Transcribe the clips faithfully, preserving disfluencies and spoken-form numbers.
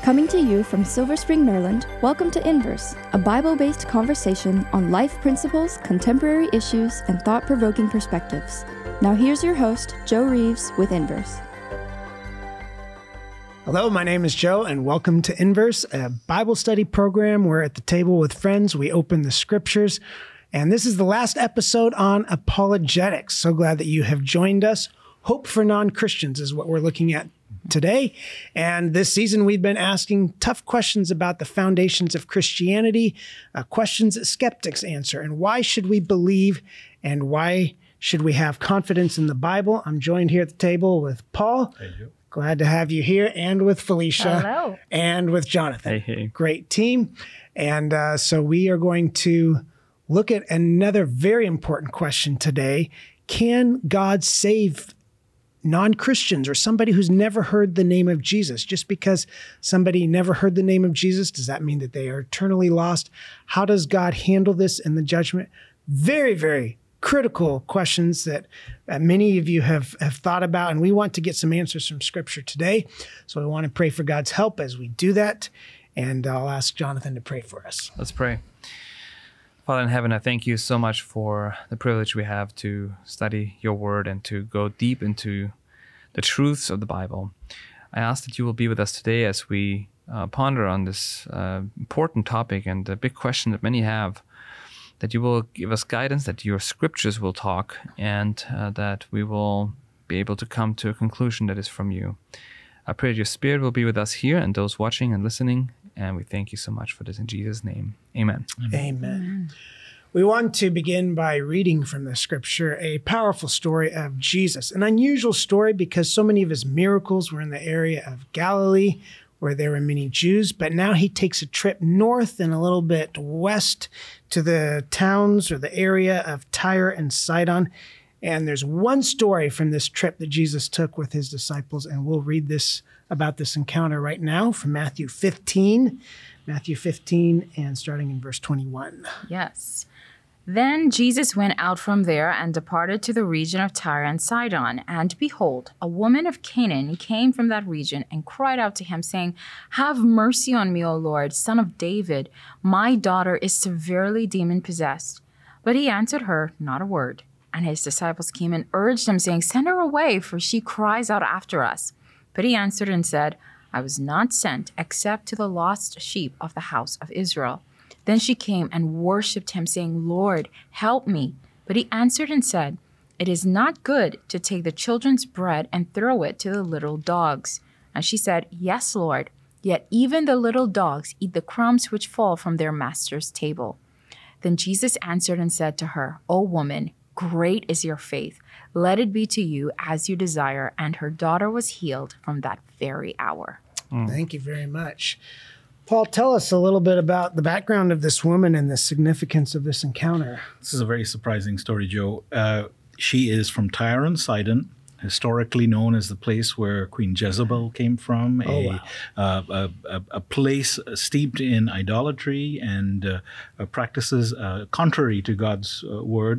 Coming to you from Silver Spring, Maryland, welcome to Inverse, a Bible-based conversation on life principles, contemporary issues, and thought-provoking perspectives. Now here's your host, Joe Reeves with Inverse. Hello, my name is Joe, and welcome to Inverse, a Bible study program where at the table with friends, we open the scriptures. And this is the last episode on apologetics. So glad that you have joined us. Hope for non-Christians is what we're looking at today. And this season, we've been asking tough questions about the foundations of Christianity, uh, questions that skeptics answer. And why should we believe and why should we have confidence in the Bible? I'm joined here at the table with Paul. Thank you. Glad to have you here, and with Felicia. Hello. And with Jonathan. Hey, hey. Great team. And uh, so we are going to look at another very important question today. Can God save non-Christians or somebody who's never heard the name of Jesus? Just because somebody never heard the name of Jesus, does that mean that they are eternally lost? How does God handle this in the judgment? Very, very critical questions that uh, many of you have, have thought about, and we want to get some answers from Scripture today. So we want to pray for God's help as we do that, and I'll ask Jonathan to pray for us. Let's pray. Father in heaven, I thank you so much for the privilege we have to study your word and to go deep into the truths of the Bible. I ask that you will be with us today as we uh, ponder on this uh, important topic and the big question that many have, that you will give us guidance, that your scriptures will talk, and uh, that we will be able to come to a conclusion that is from you. I pray that your Spirit will be with us here and those watching and listening, and we thank you so much for this in Jesus' name. Amen. Amen. Amen. We want to begin by reading from the Scripture a powerful story of Jesus, an unusual story because so many of his miracles were in the area of Galilee, where there were many Jews, but now he takes a trip north and a little bit west to the towns or the area of Tyre and Sidon. And there's one story from this trip that Jesus took with his disciples, and we'll read this about this encounter right now from Matthew fifteen. Matthew fifteen, and starting in verse twenty-one. Yes. Then Jesus went out from there and departed to the region of Tyre and Sidon. And behold, a woman of Canaan came from that region and cried out to him, saying, "Have mercy on me, O Lord, son of David. My daughter is severely demon-possessed." But he answered her not a word. And his disciples came and urged him, saying, "Send her away, for she cries out after us." But he answered and said, "I was not sent except to the lost sheep of the house of Israel." Then she came and worshipped him, saying, "Lord, help me." But he answered and said, "It is not good to take the children's bread and throw it to the little dogs." And she said, "Yes, Lord, yet even the little dogs eat the crumbs which fall from their master's table." Then Jesus answered and said to her, "O woman, great is your faith. Let it be to you as you desire." And her daughter was healed from that very hour. Mm. Thank you very much. Paul, tell us a little bit about the background of this woman and the significance of this encounter. This is a very surprising story, Joe. Uh, she is from Tyre and Sidon, historically known as the place where Queen Jezebel came from, oh, a, wow. uh, a, a place steeped in idolatry and uh, uh, practices uh, contrary to God's uh, word.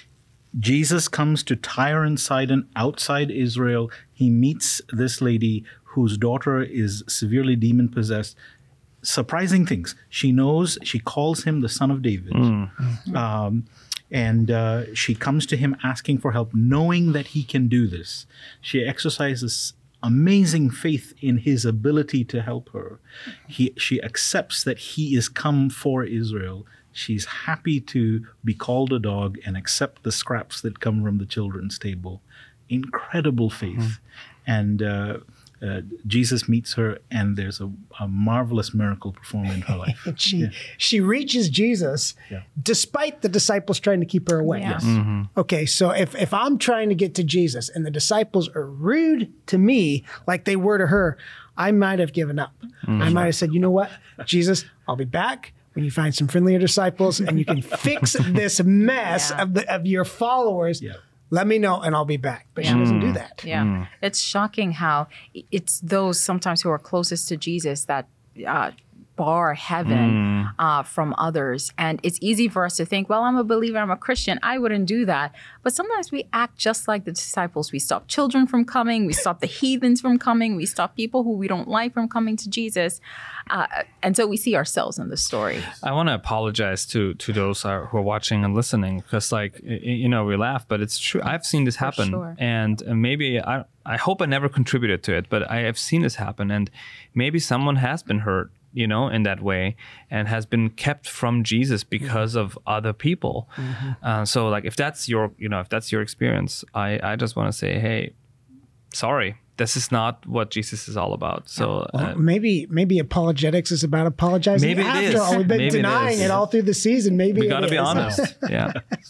Jesus comes to Tyre and Sidon outside Israel. He meets this lady whose daughter is severely demon-possessed. Surprising things. She knows, she calls him the son of David. Mm. Um, and uh, she comes to him asking for help, knowing that he can do this. She exercises amazing faith in his ability to help her. He, she accepts that he is come for Israel. She's happy to be called a dog and accept the scraps that come from the children's table. Incredible faith. Mm. And uh, uh, Jesus meets her, and there's a, a marvelous miracle performed in her life. she yeah. she reaches Jesus yeah. despite the disciples trying to keep her away. Yeah. Yes. Mm-hmm. Okay, so if, if I'm trying to get to Jesus and the disciples are rude to me like they were to her, I might have given up. Mm-hmm. I might have said, "You know what, Jesus, I'll be back when you find some friendlier disciples and you can fix this mess yeah. of the of your followers. Yeah. Let me know and I'll be back." But yeah. she doesn't do that. Yeah. Mm. It's shocking how it's those sometimes who are closest to Jesus that uh, bar heaven uh, from others. And it's easy for us to think, well, I'm a believer, I'm a Christian, I wouldn't do that. But sometimes we act just like the disciples. We stop children from coming, we stop the heathens from coming, we stop people who we don't like from coming to Jesus. Uh, and so we see ourselves in the story. I want to apologize to to those who are watching and listening, because, like, you know, we laugh, but it's true. I've seen this happen, sure. and maybe I I hope I never contributed to it, but I have seen this happen, and maybe someone has been hurt, you know, in that way, and has been kept from Jesus because of other people. Mm-hmm. Uh, so, like, if that's your, you know, if that's your experience, I I just want to say, hey, sorry. This is not what Jesus is all about. So well, uh, maybe maybe apologetics is about apologizing. Maybe it after is. all. We've been Maybe it denying is. it all through the season. Maybe we it got to be is. honest. Yeah,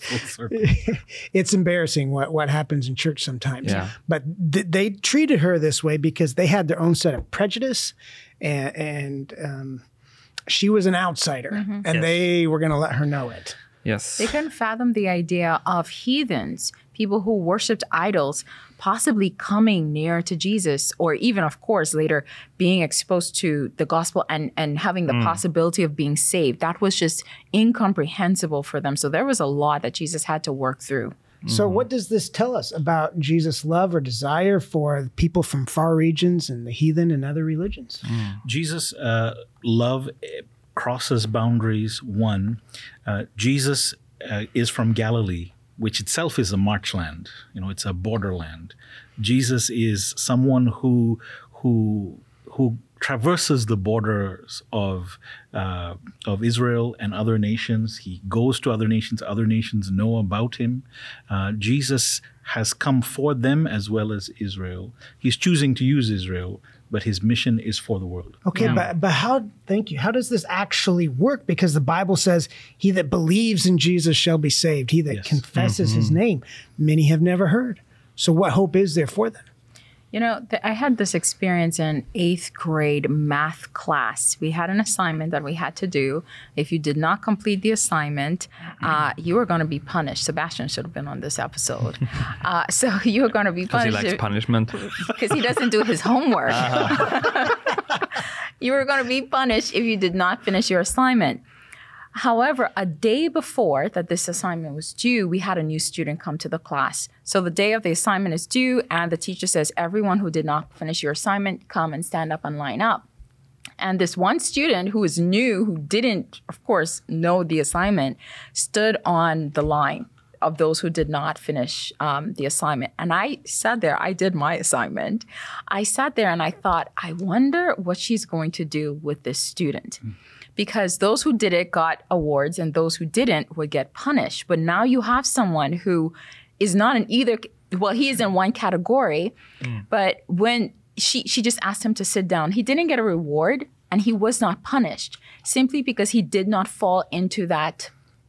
it's embarrassing what what happens in church sometimes. Yeah. But th- they treated her this way because they had their own set of prejudice, and, and um, she was an outsider, Mm-hmm. and Yes. they were going to let her know it. yes. They couldn't fathom the idea of heathens, people who worshipped idols, possibly coming near to Jesus, or even, of course, later being exposed to the gospel and, and having the possibility of being saved. That was just incomprehensible for them. So there was a lot that Jesus had to work through. So what does this tell us about Jesus' love or desire for people from far regions and the heathen and other religions? Jesus' uh, love crosses boundaries. One, uh, Jesus uh, is from Galilee, which itself is a marchland. You know, it's a borderland. Jesus is someone who who who traverses the borders of uh, of Israel and other nations. He goes to other nations. Other nations know about him. Uh, Jesus has come for them as well as Israel. He's choosing to use Israel, but his mission is for the world. Okay, Yeah. but but how? Thank you. How does this actually work? Because the Bible says, "He that believes in Jesus shall be saved. He that Yes. confesses His name." Many have never heard. So, what hope is there for them? You know, th- I had this experience in eighth grade math class. We had an assignment that we had to do. If you did not complete the assignment, uh, you were going to be punished. Sebastian should have been on this episode. Uh, so you were going to be Because he punished likes punishment. because he doesn't do his homework. You were going to be punished if you did not finish your assignment. However, a day before that this assignment was due, we had a new student come to the class. So the day of the assignment is due, and the teacher says, everyone who did not finish your assignment, come and stand up and line up. And this one student who was new, who didn't, of course, know the assignment, stood on the line of those who did not finish um, the assignment. And I sat there, I did my assignment. I sat there and I thought, I wonder what she's going to do with this student. Mm. Because those who did it got awards and those who didn't would get punished. But now you have someone who is not in either, well, he is in one category, mm. but when she, she just asked him to sit down, he didn't get a reward and he was not punished simply because he did not fall into that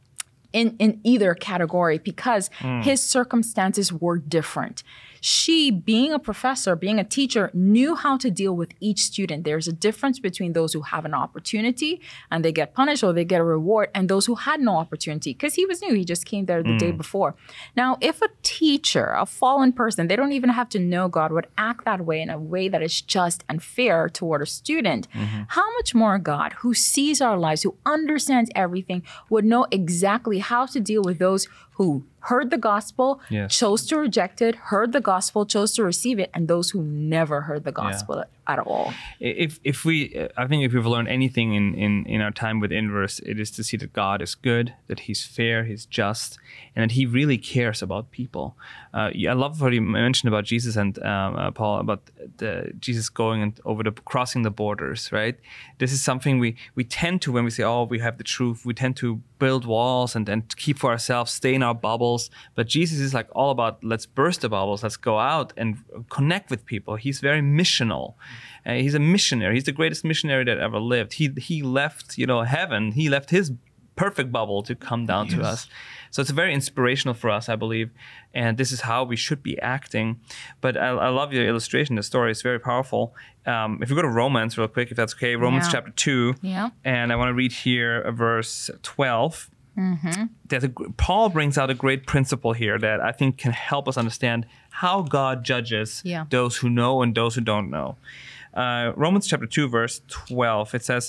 in, in either category because mm. his circumstances were different. She, being a professor, being a teacher, knew how to deal with each student. There's a difference between those who have an opportunity and they get punished or they get a reward and those who had no opportunity because he was new. He just came there the mm. day before. Now, if a teacher, a fallen person, they don't even have to know God, would act that way in a way that is just and fair toward a student, mm-hmm. how much more God, who sees our lives, who understands everything, would know exactly how to deal with those who heard the gospel, yes. chose to reject it, heard the gospel, chose to receive it, and those who never heard the gospel yeah. at all. If if we, I think if we've learned anything in, in, in our time with Inverse, it is to see that God is good, that He's fair, He's just, and that He really cares about people. Uh, I love what you mentioned about Jesus and um, uh, Paul, about the, Jesus going and over the crossing the borders, right? This is something we, we tend to, when we say, oh, we have the truth, we tend to build walls and, and keep for ourselves, stay in our bubbles. But Jesus is like all about, let's burst the bubbles, let's go out and connect with people. He's very missional. Uh, he's a missionary. He's the greatest missionary that ever lived. He he left, you know, heaven. He left his perfect bubble to come down yes. to us. So it's very inspirational for us, I believe. And this is how we should be acting. But I, I love your illustration. The story is very powerful. Um, if we go to Romans real quick, if that's okay, Romans yeah. chapter two. Yeah. And I want to read here uh, verse twelve. Mm-hmm. There's a, Paul brings out a great principle here that I think can help us understand how God judges yeah. those who know and those who don't know. Uh, Romans chapter two, verse twelve, it says,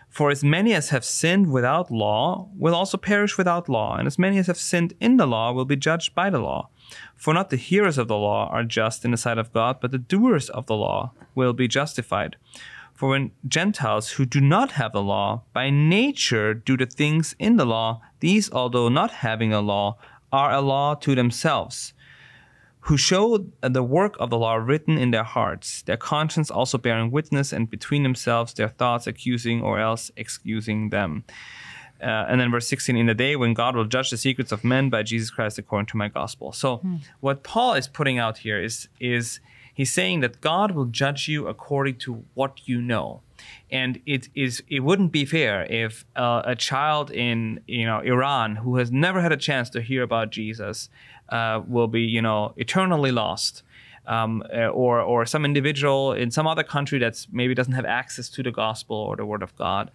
For as many as have sinned without law will also perish without law, and as many as have sinned in the law will be judged by the law. For not the hearers of the law are just in the sight of God, but the doers of the law will be justified. For when Gentiles who do not have the law by nature do the things in the law, these, although not having a law, are a law to themselves, who show the work of the law written in their hearts, their conscience also bearing witness, and between themselves their thoughts accusing or else excusing them. Uh, and then verse sixteen, in the day when God will judge the secrets of men by Jesus Christ according to my gospel. So hmm. what Paul is putting out here is, is he's saying that God will judge you according to what you know. And it is it wouldn't be fair if uh, a child in you know Iran who has never had a chance to hear about Jesus uh, will be you know eternally lost, um, or or some individual in some other country that's maybe doesn't have access to the gospel or the word of God.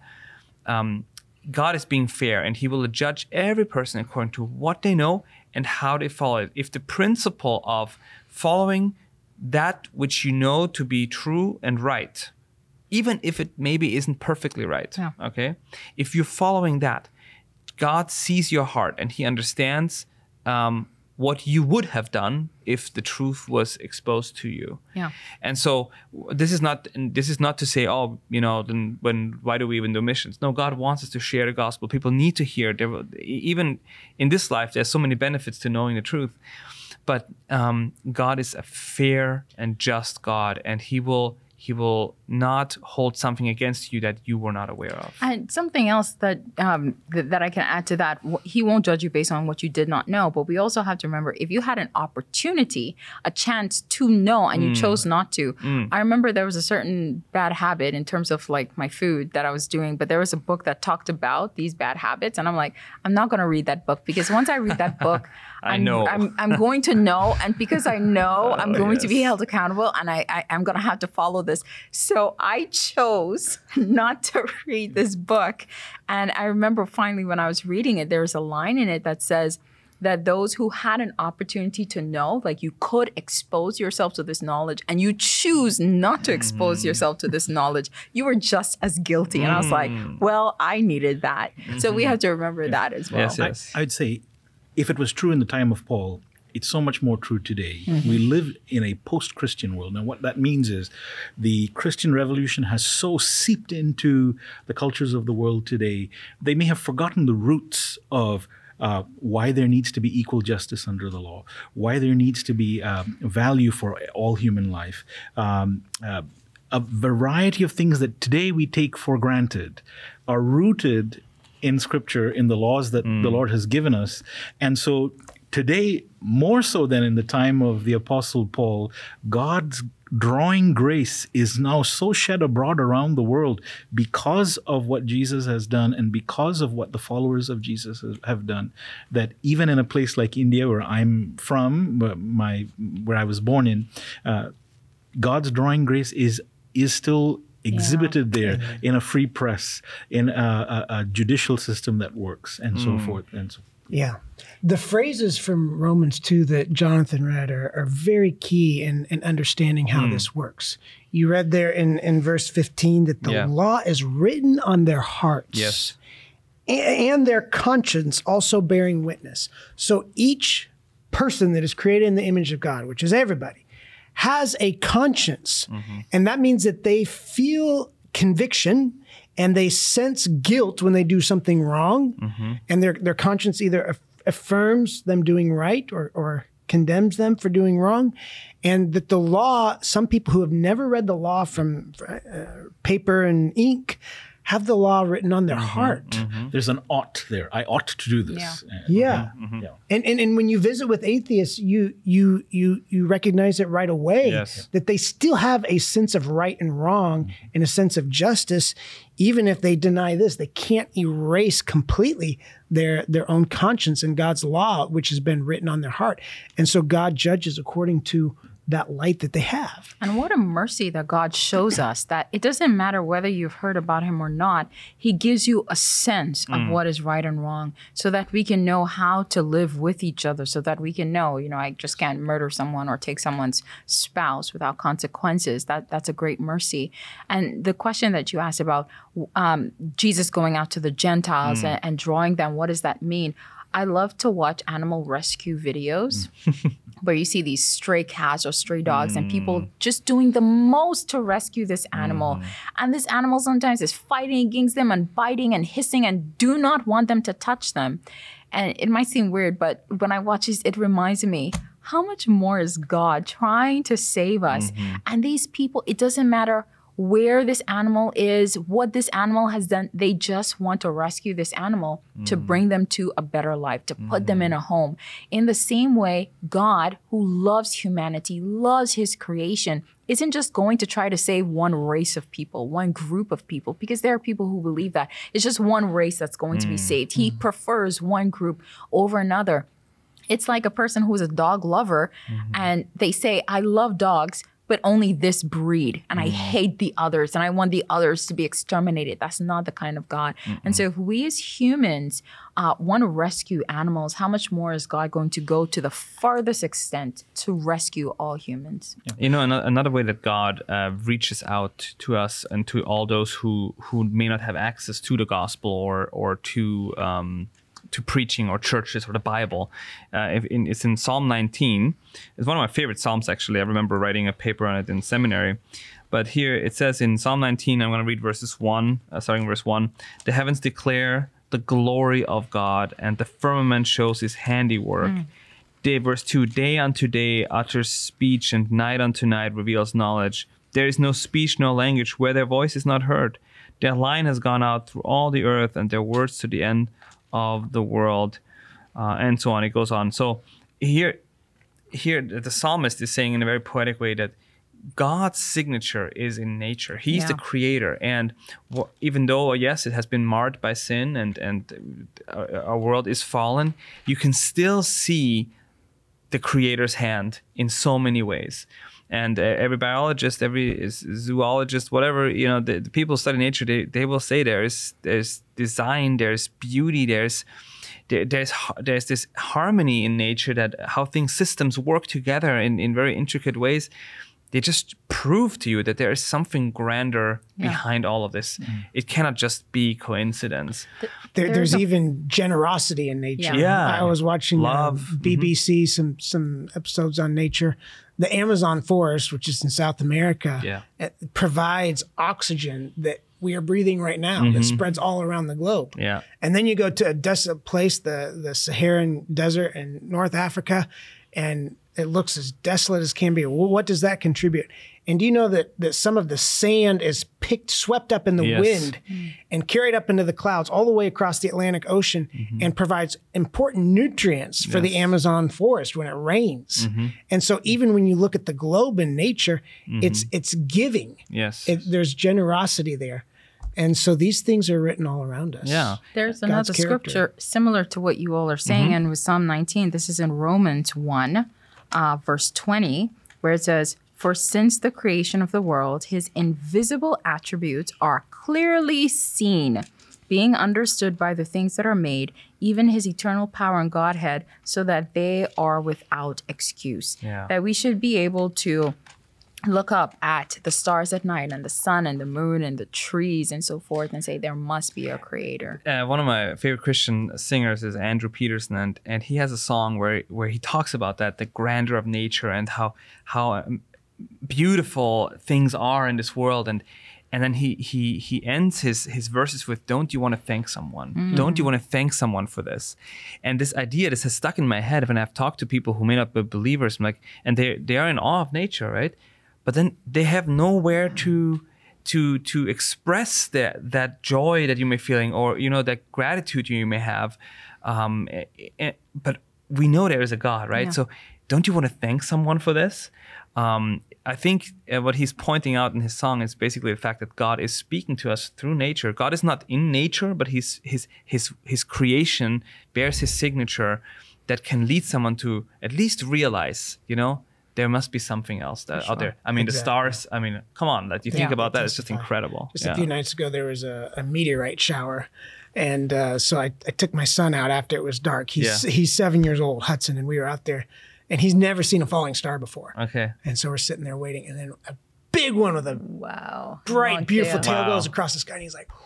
Um, God is being fair, and He will judge every person according to what they know and how they follow it. If the principle of following that which you know to be true and right, even if it maybe isn't perfectly right, yeah. okay? If you're following that, God sees your heart and He understands um, what you would have done if the truth was exposed to you. Yeah. And so this is not this is not to say, oh, you know, then when why do we even do missions? No, God wants us to share the gospel. People need to hear. There, even in this life, there's so many benefits to knowing the truth. But um, God is a fair and just God, and He will He will not hold something against you that you were not aware of. And something else that um, th- that I can add to that, He won't judge you based on what you did not know. But we also have to remember, if you had an opportunity, a chance to know, and you mm. chose not to. Mm. I remember there was a certain bad habit in terms of like my food that I was doing, but there was a book that talked about these bad habits. And I'm like, I'm not going to read that book, because once I read that book, I I'm, know. I'm, I'm going to know. And because I know, oh, I'm going yes. to be held accountable, and I, I, I'm going to have to follow this. So I chose not to read this book. And I remember finally when I was reading it, there's a line in it that says that those who had an opportunity to know, like you could expose yourself to this knowledge, and you choose not to expose mm. yourself to this knowledge, you were just as guilty. Mm. And I was like, well, I needed that. Mm-hmm. So we have to remember that as well. Yes, yes. I, I'd say if it was true in the time of Paul, it's so much more true today. Mm-hmm. We live in a post-Christian world. Now, what that means is the Christian revolution has so seeped into the cultures of the world today, they may have forgotten the roots of uh, why there needs to be equal justice under the law, why there needs to be um, value for all human life. Um, uh, a variety of things that today we take for granted are rooted in Scripture, in the laws that mm. the Lord has given us. And so today, more so than in the time of the Apostle Paul, God's drawing grace is now so shed abroad around the world because of what Jesus has done and because of what the followers of Jesus have done, that even in a place like India, where I'm from, my where I was born in, uh, God's drawing grace is is still exhibited yeah. there mm-hmm. in a free press, in a, a, a judicial system that works, and mm. so forth. And so Yeah. The phrases from Romans two that Jonathan read are, are very key in, in understanding how mm. this works. You read there in, in verse fifteen that the yeah. law is written on their hearts. Yes. And, and their conscience also bearing witness. So each person that is created in the image of God, which is everybody, has a conscience. Mm-hmm. And that means that they feel conviction and they sense guilt when they do something wrong. Mm-hmm. And their their conscience either aff- affirms them doing right or, or condemns them for doing wrong. And that the law, some people who have never read the law from uh, paper and ink have the law written on their mm-hmm, heart. Mm-hmm. There's an ought there. I ought to do this. Yeah. Yeah. Mm-hmm. yeah. And, and and when you visit with atheists, you you you you recognize it right away yes. that they still have a sense of right and wrong mm-hmm. and a sense of justice. Even if they deny this, they can't erase completely their their own conscience and God's law, which has been written on their heart. And so God judges according to that light that they have. And what a mercy that God shows us, that it doesn't matter whether you've heard about him or not. He gives you a sense of what is right and wrong so that we can know how to live with each other, so that we can know, you know, I just can't murder someone or take someone's spouse without consequences. That That's a great mercy. And the question that you asked about um, Jesus going out to the Gentiles mm. and, and drawing them, what does that mean? I love to watch animal rescue videos where you see these stray cats or stray dogs mm. and people just doing the most to rescue this animal. Mm. And this animal sometimes is fighting against them and biting and hissing and do not want them to touch them. And it might seem weird, but when I watch this, it reminds me, how much more is God trying to save us? Mm-hmm. And these people, it doesn't matter where this animal is, what this animal has done. They just want to rescue this animal mm. to bring them to a better life, to put mm. them in a home. In the same way, God, who loves humanity, loves his creation, isn't just going to try to save one race of people, one group of people, because there are people who believe that it's just one race that's going mm. to be saved. He mm. prefers one group over another. It's like a person who's a dog lover mm-hmm. and they say, I love dogs, but only this breed, and I hate the others, and I want the others to be exterminated. That's not the kind of God. Mm-mm. And so if we as humans uh, want to rescue animals, how much more is God going to go to the farthest extent to rescue all humans? Yeah. You know, another way that God uh, reaches out to us and to all those who, who may not have access to the gospel or, or to... Um, to preaching or churches or the Bible. Uh, if in, it's in Psalm nineteen. It's one of my favorite Psalms, actually. I remember writing a paper on it in seminary. But here it says in Psalm nineteen, I'm going to read verses one, uh, starting verse one. The heavens declare the glory of God, and the firmament shows his handiwork. Mm. Day, verse two, day unto day utters speech, and night unto night reveals knowledge. There is no speech, no language, where their voice is not heard. Their line has gone out through all the earth, and their words to the end of the world, uh, and so on. It goes on. So here, here the psalmist is saying in a very poetic way that God's signature is in nature. He's yeah. the creator, and w- even though yes, it has been marred by sin, and and our, our world is fallen, you can still see the creator's hand in so many ways. And uh, every biologist, every zoologist, whatever, you know, the, the people study nature, they, they will say there is there's design, there's beauty, there's there, there's there's this harmony in nature, that how things, systems work together in, in very intricate ways. They just prove to you that there is something grander yeah. behind all of this. Mm. It cannot just be coincidence. There, there's, there's a, even generosity in nature. Yeah, I was watching love uh, B B C mm-hmm. some some episodes on nature. The Amazon forest, which is in South America, yeah. it provides oxygen that we are breathing right now mm-hmm. that spreads all around the globe. Yeah. And then you go to a desolate place, the, the Saharan desert in North Africa, and it looks as desolate as can be. Well, what does that contribute? And do you know that, that some of the sand is picked, swept up in the yes. wind mm. and carried up into the clouds all the way across the Atlantic Ocean mm-hmm. and provides important nutrients for yes. the Amazon forest when it rains. Mm-hmm. And so even when you look at the globe in nature, mm-hmm. it's it's giving. Yes, it, there's generosity there. And so these things are written all around us. Yeah. There's God's another character. Scripture similar to what you all are saying, mm-hmm. and with Psalm nineteen, this is in Romans one, uh, verse twenty, where it says, "For since the creation of the world, his invisible attributes are clearly seen, being understood by the things that are made, even his eternal power and Godhead, so that they are without excuse." Yeah. That we should be able to look up at the stars at night and the sun and the moon and the trees and so forth and say there must be a creator. Uh, one of my favorite Christian singers is Andrew Peterson, and, and he has a song where where he talks about that, the grandeur of nature and how how um, beautiful things are in this world, and and then he he he ends his his verses with, "Don't you want to thank someone? Mm. Don't you want to thank someone for this?" And this idea, this has stuck in my head when I've talked to people who may not be believers, I'm like, and they they are in awe of nature, right? But then they have nowhere to to to express that that joy that you may feeling, or you know, that gratitude you may have. Um, but we know there is a God, right? Yeah. So don't you want to thank someone for this? Um, I think uh, what he's pointing out in his song is basically the fact that God is speaking to us through nature. God is not in nature, but his his his his creation bears his signature that can lead someone to at least realize, you know, there must be something else that Sure. out there. I mean, Exactly. the stars. I mean, come on, that you think Yeah. about that, it's just Testify. incredible. Just yeah. a few nights ago, there was a, a meteorite shower. And uh, so I, I took my son out after it was dark. He's Yeah. he's seven years old, Hudson, and we were out there. And he's never seen a falling star before. Okay. And so we're sitting there waiting. And then a big one with a Wow. bright, Long beautiful tail. tail Wow. goes across the sky. And he's like,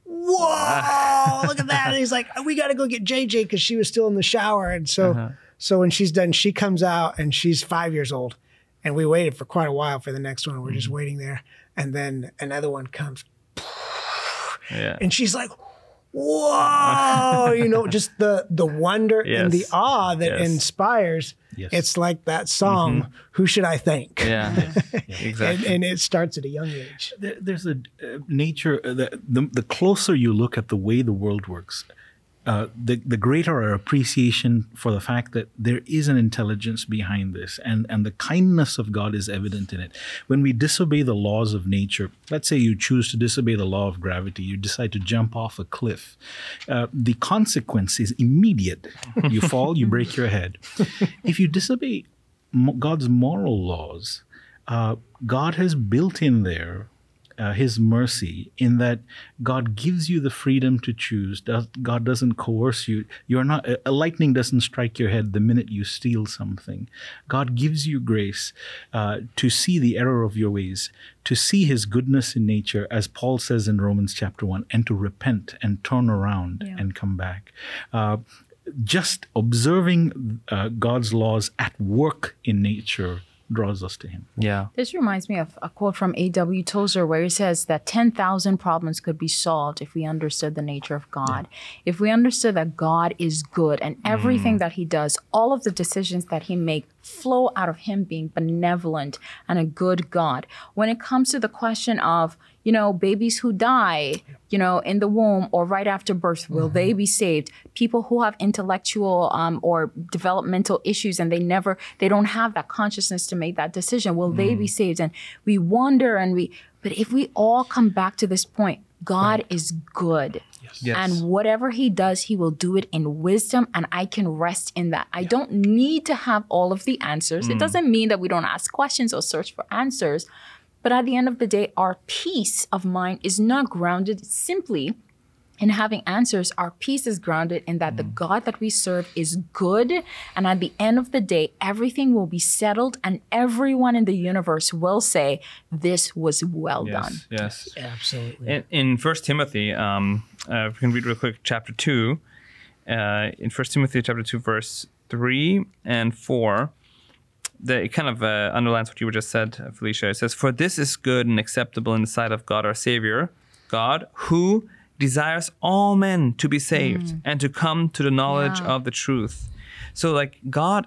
whoa, look at that. And he's like, we got to go get J J because she was still in the shower. And so, Uh-huh. so when she's done, she comes out and she's five years old. And we waited for quite a while for the next one. We're Mm-hmm. just waiting there. And then another one comes. Yeah. And she's like, whoa, you know, just the the wonder and the Yes. awe that Yes. inspires. Yes. It's like that song, Who Should I Thank? Yeah. And, Exactly. and it starts at a young age. There, there's a uh, nature, uh, the, the, the closer you look at the way the world works, uh, the, the greater our appreciation for the fact that there is an intelligence behind this, and, and the kindness of God is evident in it. When we disobey the laws of nature, let's say you choose to disobey the law of gravity, you decide to jump off a cliff, uh, the consequence is immediate. You fall, you break your head. If you disobey mo- God's moral laws, uh, God has built in there uh, his mercy in that God gives you the freedom to choose. Does, God doesn't coerce you. You're not a, a lightning doesn't strike your head the minute you steal something. God gives you grace uh, to see the error of your ways, to see his goodness in nature, as Paul says in Romans chapter one, and to repent and turn around Yeah. and come back. Uh, just observing uh, God's laws at work in nature draws us to him. Yeah. This reminds me of a quote from A W Tozer where he says that ten thousand problems could be solved if we understood the nature of God. If we understood that God is good and everything that he does, all of the decisions that he makes flow out of him being benevolent and a good God. When it comes to the question of, you know, babies who die, you know, in the womb or right after birth, will they be saved? People who have intellectual um, or developmental issues and they never, they don't have that consciousness to make that decision, will they be saved? And we wonder and we, but if we all come back to this point, God is good. Yes. And whatever he does, he will do it in wisdom, and I can rest in that. I don't need to have all of the answers. It doesn't mean that we don't ask questions or search for answers. But at the end of the day, our peace of mind is not grounded simply in having answers. Our peace is grounded in that the God that we serve is good. And at the end of the day, everything will be settled and everyone in the universe will say, this was well done. Yes. Yes. Absolutely. In, in First Timothy, um, uh, we can read real quick, chapter two. Uh, in First Timothy, chapter two, verse three and four, the, it kind of uh, underlines what you just said, uh, Felicia. It says, "For this is good and acceptable in the sight of God our Savior, God, who desires all men to be saved and to come to the knowledge Yeah. of the truth." So, like, God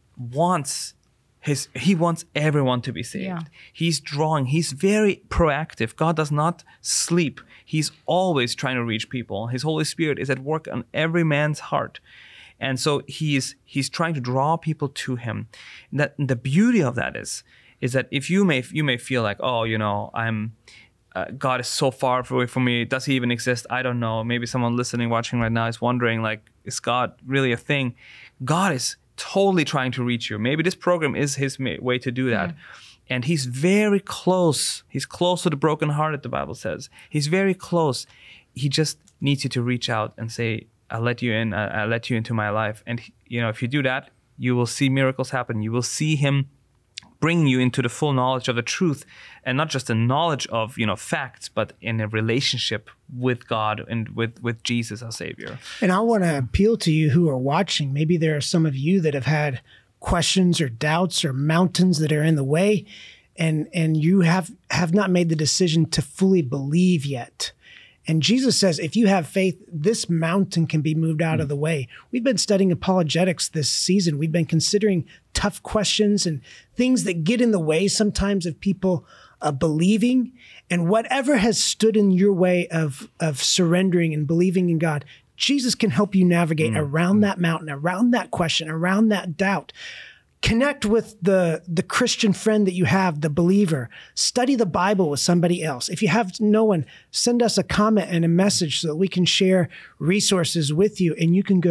wants his, he wants everyone to be saved. Yeah. He's drawing, he's very proactive. God does not sleep. He's always trying to reach people. His Holy Spirit is at work on every man's heart. And so he's he's trying to draw people to him. And that and the beauty of that is is that if you may you may feel like, oh, you know, I'm uh, God is so far away from me. Does he even exist? I don't know. Maybe someone listening, watching right now is wondering, like, is God really a thing? God is totally trying to reach you. Maybe this program is his ma- way to do that. And he's very close. He's close to the brokenhearted, the Bible says. He's very close. He just needs you to reach out and say, I'll let you in. I- I'll let you into my life. And, you know, if you do that, you will see miracles happen. You will see him bringing you into the full knowledge of the truth, and not just the knowledge of, you know, facts, but in a relationship with God and with, with Jesus, our Savior. And I want to appeal to you who are watching. Maybe there are some of you that have had questions or doubts or mountains that are in the way, and and you have have not made the decision to fully believe yet. And Jesus says, if you have faith, this mountain can be moved out of the way. We've been studying apologetics this season. We've been considering tough questions and things that get in the way sometimes of people uh, believing. And whatever has stood in your way of, of surrendering and believing in God, Jesus can help you navigate around that mountain, around that question, around that doubt. Connect with the, the Christian friend that you have, the believer. Study the Bible with somebody else. If you have no one, send us a comment and a message so that we can share resources with you and you can go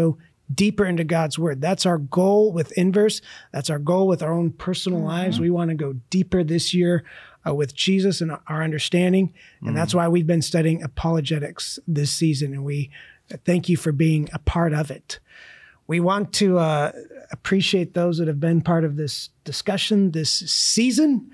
deeper into God's word. That's our goal with Inverse. That's our goal with our own personal mm-hmm. lives. We want to go deeper this year uh, with Jesus and our understanding. And mm-hmm. that's why we've been studying apologetics this season. And we thank you for being a part of it. We want to uh, appreciate those that have been part of this discussion this season.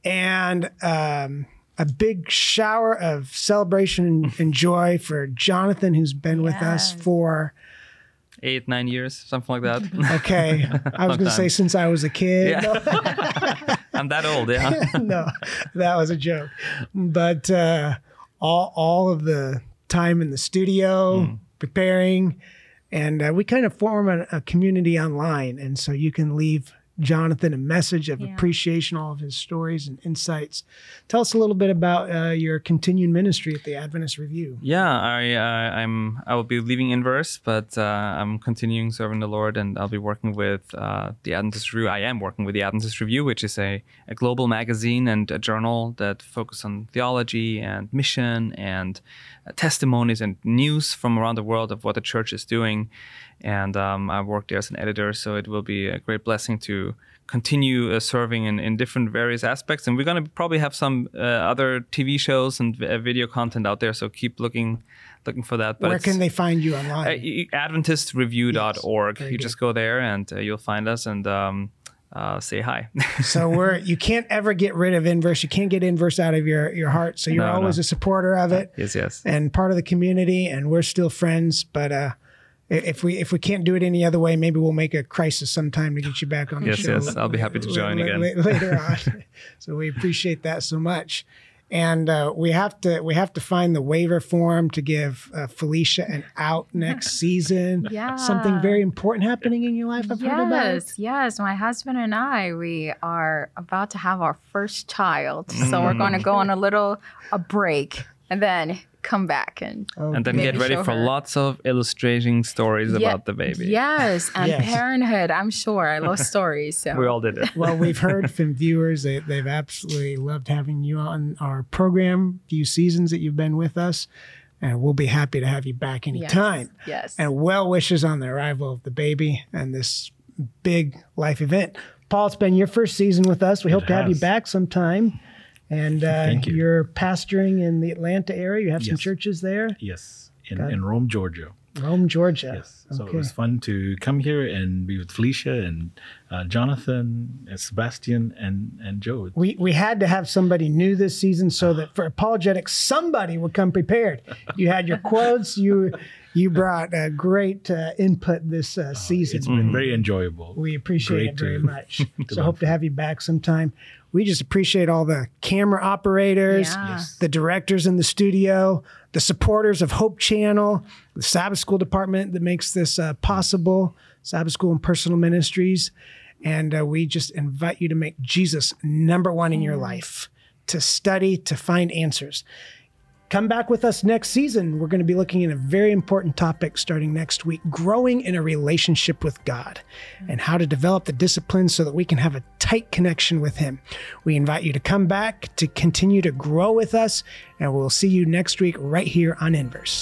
And um, a big shower of celebration and joy for Jonathan, who's been yes. with us for eight, nine years, something like that. Okay. I was going to say since I was a kid. Yeah. No. I'm that old, yeah. No, that was a joke. But uh, all all of the time in the studio, mm. preparing, and uh, we kind of form a, a community online. And so you can leave Jonathan a message of yeah. appreciation, all of his stories and insights. Tell us a little bit about uh, your continued ministry at the Adventist Review. Yeah, I uh, I'm I will be leaving Inverse, but uh, I'm continuing serving the Lord, and I'll be working with uh, the Adventist Review. I am working with the Adventist Review, which is a, a global magazine and a journal that focus on theology and mission and uh, testimonies and news from around the world of what the church is doing. And um, I work there as an editor, so it will be a great blessing to continue uh, serving in, in different various aspects. And we're going to probably have some uh, other T V shows and uh, video content out there, so keep looking looking for that. But where can they find you online? Uh, Adventist Review dot org. Yes, you good. Just go there and uh, you'll find us and um, uh, say hi. So we're you can't ever get rid of Inverse. You can't get Inverse out of your, your heart. So you're no, always no. a supporter of it. Yes, yes. And part of the community, and we're still friends, but uh If we if we can't do it any other way, maybe we'll make a crisis sometime to get you back on the yes, show. Yes, yes. I'll be happy to join l- again. l- later on. So we appreciate that so much, and uh, we have to we have to find the waiver form to give uh, Felicia an out next season. Yeah, something very important happening in your life. I've yes, heard about. Yes, yes. My husband and I, we are about to have our first child, so we're going to go on a little a break, and then come back and Oh, and then maybe get ready show for her. lots of illustrating stories Yeah, about the baby. Yes, and Yes. parenthood. I'm sure I love stories. So We all did it. Well, we've heard from viewers that they've absolutely loved having you on our program, few seasons that you've been with us, and we'll be happy to have you back anytime. Yes. yes. And well wishes on the arrival of the baby and this big life event. Paul, it's been your first season with us. We It hope to have you has. back sometime. And uh, Thank you. You're pastoring in the Atlanta area. You have some Yes. churches there. Yes, in, Got it. in Rome, Georgia. Rome, Georgia. Yes. So it Okay. was fun to come here and be with Felicia and uh, Jonathan, and Sebastian, and, and Joe. We we had to have somebody new this season so that for apologetics, somebody would come prepared. You had your quotes. You you brought uh, great uh, input this uh, season. It's been very enjoyable. We appreciate Great it very to- much. to So hope learn to have you back sometime. We just appreciate all the camera operators, Yeah. Yes. the directors in the studio, the supporters of Hope Channel, the Sabbath School department that makes this uh, possible, Sabbath School and Personal Ministries. And uh, we just invite you to make Jesus number one in your life, to study, to find answers. Come back with us next season. We're going to be looking at a very important topic starting next week, growing in a relationship with God and how to develop the disciplines so that we can have a tight connection with Him. We invite you to come back to continue to grow with us, and we'll see you next week right here on Inverse.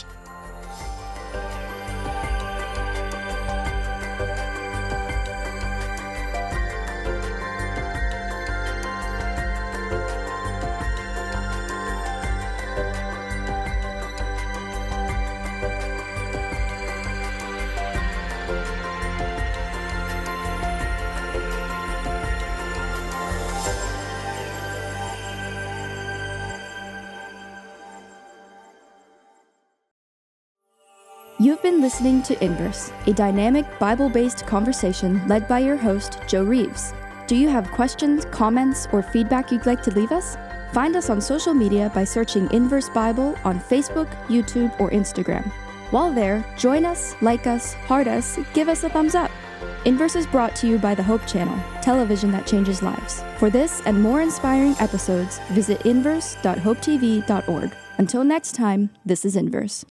You've been listening to Inverse, a dynamic Bible-based conversation led by your host, Joe Reeves. Do you have questions, comments, or feedback you'd like to leave us? Find us on social media by searching Inverse Bible on Facebook, YouTube, or Instagram. While there, join us, like us, heart us, give us a thumbs up. Inverse is brought to you by the Hope Channel, television that changes lives. For this and more inspiring episodes, visit inverse dot hope t v dot org. Until next time, this is Inverse.